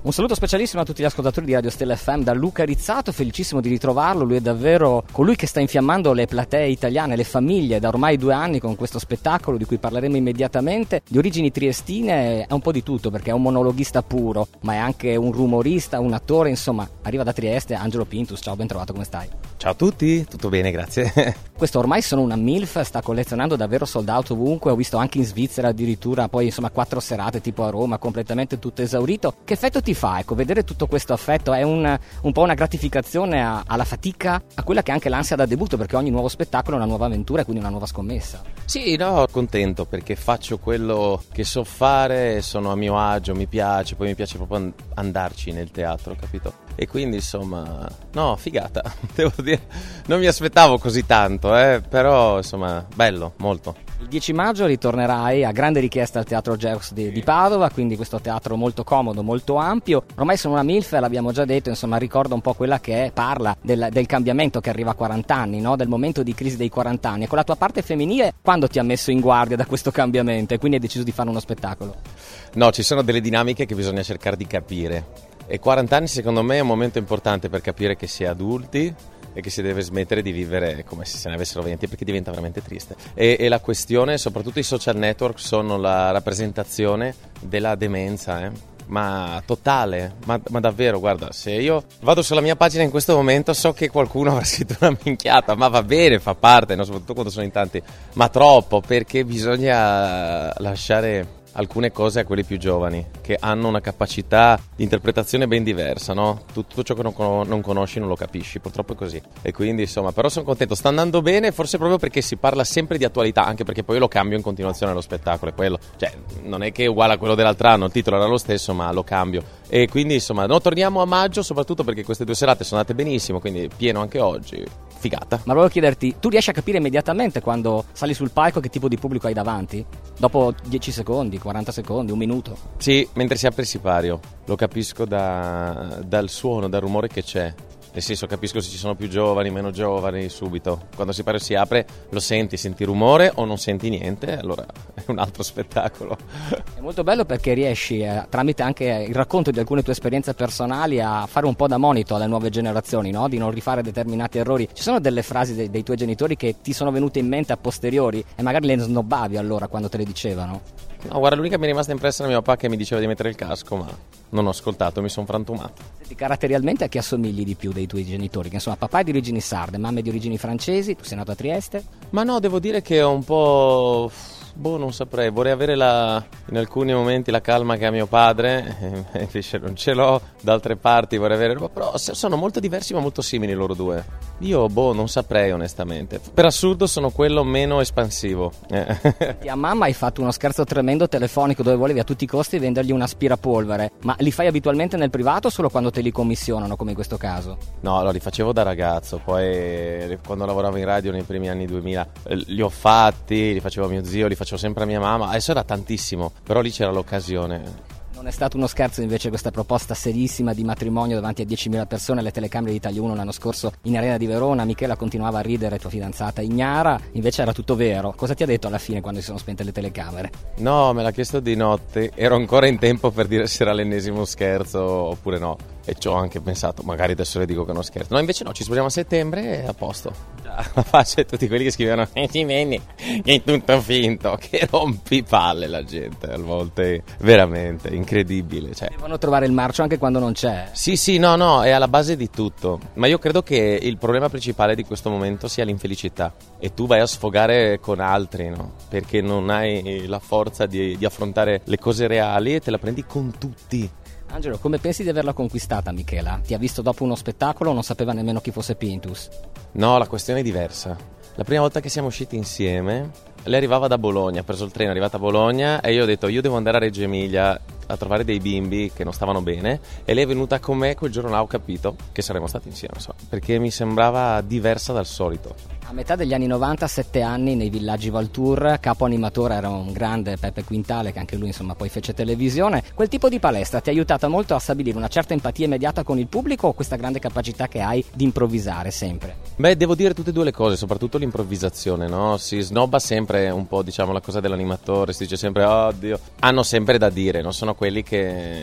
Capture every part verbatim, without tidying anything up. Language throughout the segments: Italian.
Un saluto specialissimo a tutti gli ascoltatori di Radio Stella F M da Luca Rizzato, felicissimo di ritrovarlo. Lui è davvero colui che sta infiammando le platee italiane, le famiglie da ormai due anni con questo spettacolo di cui parleremo immediatamente. Di origini triestine, è un po' di tutto perché è un monologhista puro, ma è anche un rumorista, un attore, insomma, arriva da Trieste. Angelo Pintus, ciao, ben trovato, come stai? Ciao a tutti, tutto bene, grazie. Questo ormai sono una MILF, sta collezionando davvero sold out ovunque, ho visto anche in Svizzera addirittura, poi insomma quattro serate tipo a Roma, completamente tutto esaurito. Che effetto ti fa, ecco, vedere tutto questo affetto? È un, un po' una gratificazione a, alla fatica, a quella che è anche l'ansia da debutto, perché ogni nuovo spettacolo è una nuova avventura e quindi una nuova scommessa. Sì, no, contento perché faccio quello che so fare, sono a mio agio, mi piace, poi mi piace proprio andarci nel teatro, capito? E quindi insomma, no, figata, devo dire, non mi aspettavo così tanto, eh, però insomma, bello, molto. Il dieci maggio ritornerai a grande richiesta al Teatro Geox di, di Padova, quindi questo teatro molto comodo, molto ampio. Ormai sono una MILF, l'abbiamo già detto, insomma ricorda un po' quella che è, parla del, del cambiamento che arriva a quaranta anni, no? Del momento di crisi dei quaranta anni. E con la tua parte femminile, quando ti ha messo in guardia da questo cambiamento e quindi hai deciso di fare uno spettacolo? No, ci sono delle dinamiche che bisogna cercare di capire. E quaranta anni secondo me è un momento importante per capire che si è adulti e che si deve smettere di vivere come se se ne avessero venti, perché diventa veramente triste. E, e la questione, soprattutto i social network, sono la rappresentazione della demenza, eh? Ma totale, ma, ma davvero, guarda, se io vado sulla mia pagina in questo momento so che qualcuno avrà scritto una minchiata, ma va bene, fa parte, no? Soprattutto quando sono in tanti, ma troppo, perché bisogna lasciare alcune cose a quelli più giovani che hanno una capacità di interpretazione ben diversa, no? Tutto ciò che non, con- non conosci non lo capisci, purtroppo è così. E quindi insomma, però sono contento, sta andando bene, forse proprio perché si parla sempre di attualità, anche perché poi io lo cambio in continuazione lo spettacolo, è quello, cioè non è che è uguale a quello dell'altro anno, il titolo era lo stesso ma lo cambio. E quindi insomma, no, torniamo a maggio, soprattutto perché queste due serate sono andate benissimo, quindi pieno anche oggi. Figata. Ma volevo chiederti, tu riesci a capire immediatamente quando sali sul palco che tipo di pubblico hai davanti? Dopo dieci secondi, quaranta secondi, un minuto? Sì, mentre si apre il sipario, lo capisco da, dal suono, dal rumore che c'è. Nel senso, capisco se ci sono più giovani, meno giovani, subito. Quando il sipario si apre lo senti, senti rumore o non senti niente, allora è un altro spettacolo. È molto bello perché riesci, eh, tramite anche il racconto di alcune tue esperienze personali, a fare un po' da monito alle nuove generazioni, no? Di non rifare determinati errori. Ci sono delle frasi dei, dei tuoi genitori che ti sono venute in mente a posteriori e magari le snobbavi allora quando te le dicevano? No, guarda, l'unica che mi è rimasta impressa è mio papà che mi diceva di mettere il casco, ma non ho ascoltato, mi sono frantumato. Senti, caratterialmente a chi assomigli di più dei tuoi genitori? Che insomma, papà è di origini sarde, mamma è di origini francesi, tu sei nato a Trieste? Ma no, devo dire che ho un po'... Boh, non saprei, vorrei avere la, in alcuni momenti la calma che ha mio padre, e invece non ce l'ho, da altre parti vorrei avere, però sono molto diversi ma molto simili loro due. Io, boh, non saprei onestamente. Per assurdo sono quello meno espansivo. A mamma hai fatto uno scherzo tremendo telefonico dove volevi a tutti i costi vendergli un aspirapolvere, ma li fai abitualmente nel privato o solo quando te li commissionano, come in questo caso? No, no, li facevo da ragazzo, poi quando lavoravo in radio nei primi anni duemila li ho fatti, li facevo a mio zio, li facevo sempre a mia mamma, adesso era tantissimo, però lì c'era l'occasione. Non è stato uno scherzo invece questa proposta serissima di matrimonio davanti a diecimila persone alle telecamere di Italia uno l'anno scorso in Arena di Verona? Michela continuava a ridere, tua fidanzata ignara, invece era tutto vero. Cosa ti ha detto alla fine quando si sono spente le telecamere? No, me l'ha chiesto di notte, ero ancora in tempo per dire se era l'ennesimo scherzo oppure no, e ci ho anche pensato, magari adesso le dico che è uno scherzo. No, invece no, ci sposiamo a settembre e a posto. La faccia di tutti quelli che scrivevano e ti vedi che è tutto finto, che rompi palle la gente a volte, veramente incredibile, cioè. Devono trovare il marcio anche quando non c'è. Sì sì, no no, è alla base di tutto, ma io credo che il problema principale di questo momento sia l'infelicità e tu vai a sfogare con altri, no? Perché non hai la forza di, di affrontare le cose reali e te la prendi con tutti. Angelo, come pensi di averla conquistata Michela? Ti ha visto dopo uno spettacolo, non sapeva nemmeno chi fosse Pintus? No, la questione è diversa. La prima volta che siamo usciti insieme, lei arrivava da Bologna, ha preso il treno, è arrivata a Bologna e io ho detto io devo andare a Reggio Emilia a trovare dei bimbi che non stavano bene e lei è venuta con me, quel giorno là ho capito che saremmo stati insieme, so, perché mi sembrava diversa dal solito. A metà degli anni novanta, sette anni nei villaggi Valtour, capo animatore era un grande Peppe Quintale che anche lui insomma poi fece televisione. Quel tipo di palestra ti ha aiutato molto a stabilire una certa empatia immediata con il pubblico o questa grande capacità che hai di improvvisare sempre? Beh, devo dire tutte e due le cose, soprattutto l'improvvisazione, no? Si snobba sempre un po', diciamo, la cosa dell'animatore, si dice sempre, oddio, hanno sempre da dire, non sono quelli che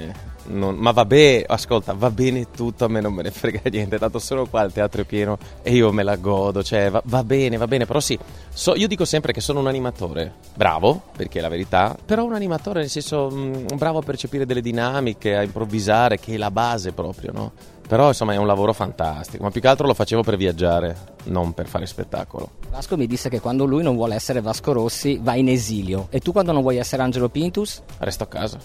non, ma va bene, ascolta, va bene tutto, a me non me ne frega niente, tanto sono qua, il teatro è pieno e io me la godo, cioè va, va bene, va bene, però sì, so, io dico sempre che sono un animatore, bravo, perché è la verità, però un animatore nel senso mh, bravo a percepire delle dinamiche, a improvvisare, che è la base proprio, no? Però insomma è un lavoro fantastico, ma più che altro lo facevo per viaggiare, non per fare spettacolo. Vasco mi disse che quando lui non vuole essere Vasco Rossi va in esilio, e tu quando non vuoi essere Angelo Pintus? Resto a casa.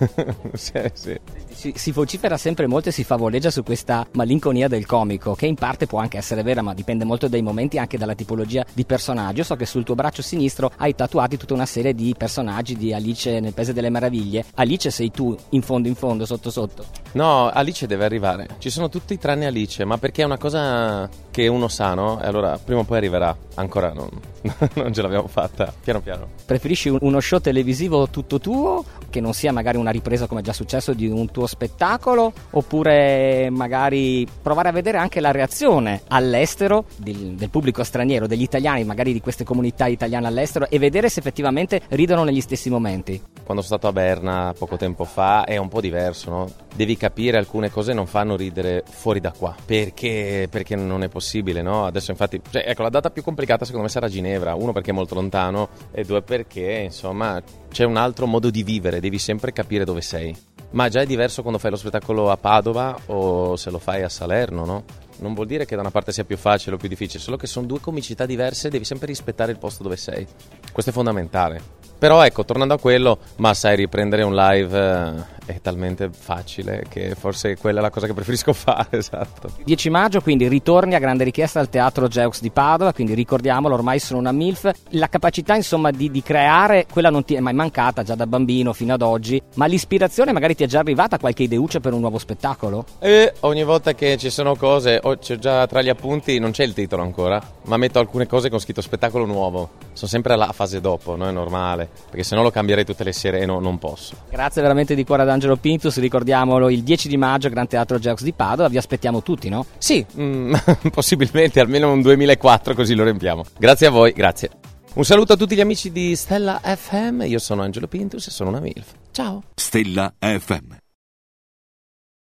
sì, sì. Si, si vocifera sempre molto e si favoleggia su questa malinconia del comico, che in parte può anche essere vera, ma dipende molto dai momenti e anche dalla tipologia di personaggio. Io so che sul tuo braccio sinistro hai tatuati tutta una serie di personaggi di Alice nel Paese delle Meraviglie. Alice sei tu, in fondo in fondo, sotto sotto? No, Alice deve arrivare. Ci sono tutti tranne Alice, ma perché è una cosa che uno sa, no? E allora prima o poi arriverà. Ancora non, non ce l'abbiamo fatta, piano piano. Preferisci uno show televisivo tutto tuo, che non sia magari una ripresa come è già successo di un tuo spettacolo, oppure magari provare a vedere anche la reazione all'estero del, del pubblico straniero, degli italiani, magari di queste comunità italiane all'estero, e vedere se effettivamente ridono negli stessi momenti? Quando sono stato a Berna poco tempo fa è un po' diverso, no? Devi capire, alcune cose non fanno ridere fuori da qua, perché, perché non è possibile, no? Adesso infatti, cioè, ecco, la data più complicata secondo me sarà Ginevra, uno perché è molto lontano e due perché insomma c'è un altro modo di vivere, devi sempre capire dove sei. Ma già è diverso quando fai lo spettacolo a Padova o se lo fai a Salerno, no? Non vuol dire che da una parte sia più facile o più difficile, solo che sono due comicità diverse e devi sempre rispettare il posto dove sei. Questo è fondamentale. Però ecco, tornando a quello, ma sai, riprendere un live eh, è talmente facile che forse quella è la cosa che preferisco fare, esatto. dieci maggio, quindi ritorni a grande richiesta al Teatro Geux di Padova, quindi ricordiamolo, ormai sono una MILF. La capacità insomma di, di creare, quella non ti è mai mancata già da bambino fino ad oggi, ma l'ispirazione magari ti è già arrivata, qualche ideuccia per un nuovo spettacolo? E ogni volta che ci sono cose, oh, c'è già tra gli appunti, non c'è il titolo ancora, ma metto alcune cose con scritto spettacolo nuovo, sono sempre alla fase dopo, no? È normale, perché sennò lo cambierei tutte le sere e no, non posso. Grazie veramente di cuore ad Angelo Pintus, ricordiamolo il dieci di maggio Gran Teatro Geux di Padova, vi aspettiamo tutti, no? Sì, mm, possibilmente almeno un duemilaquattro così lo riempiamo. Grazie a voi, grazie. Un saluto a tutti gli amici di Stella F M, io sono Angelo Pintus e sono una MILF. Ciao. Stella F M.